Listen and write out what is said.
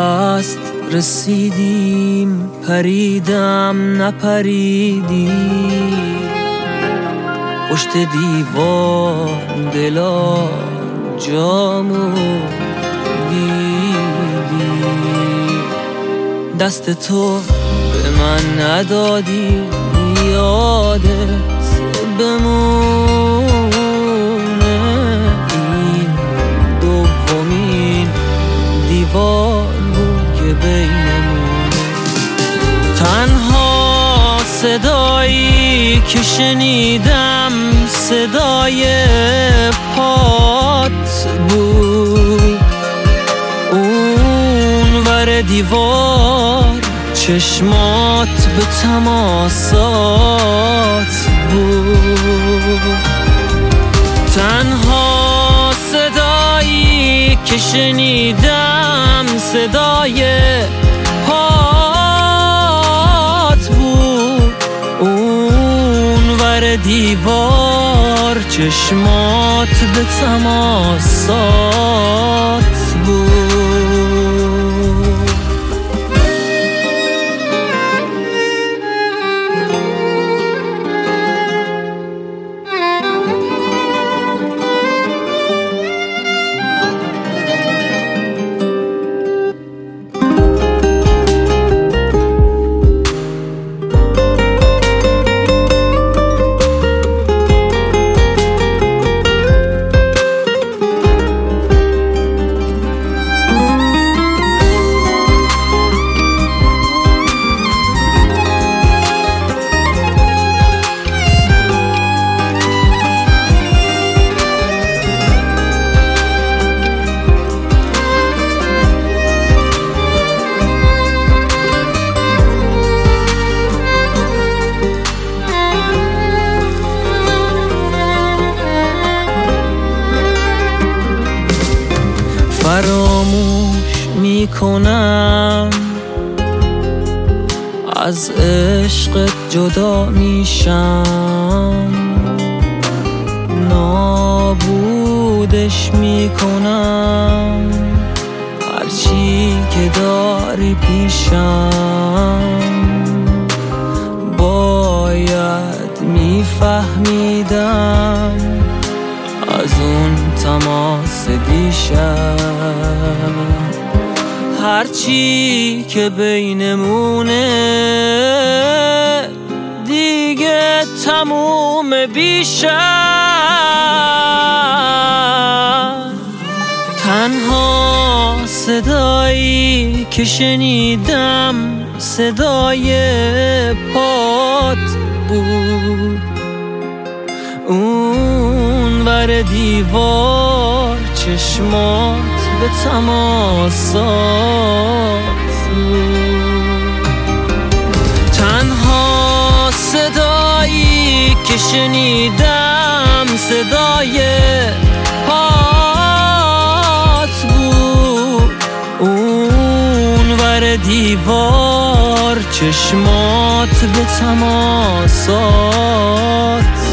دست رسیدیم، پریدم نپریدی، پشت دیوار دلا جامو دیدی، دست تو به من ندادی، یادت بمونه، این دومین دیوار بود که بینمونه. تنها صدایی که شنیدم صدای پات بود، اون ور دیوار چشمات به تماسات بود. تنها صدایی که شنیدم صدای پات بود، اون ور دیوار چشمات به تماسات بود. فراموش میکنم، از عشقت جدا میشم، نابودش میکنم، هرچی که داری پیشم. باید میفهمیدم از اون تماس دیشب، هرچی که بینمونه دیگه تموم بیشتر. تنها صدایی که شنیدم صدای پات بود، اون ور دیوار چشمات به تماسات بود. تنها صدایی که شنیدم صدای پات بود، اون ور دیوار چشمات به تماسات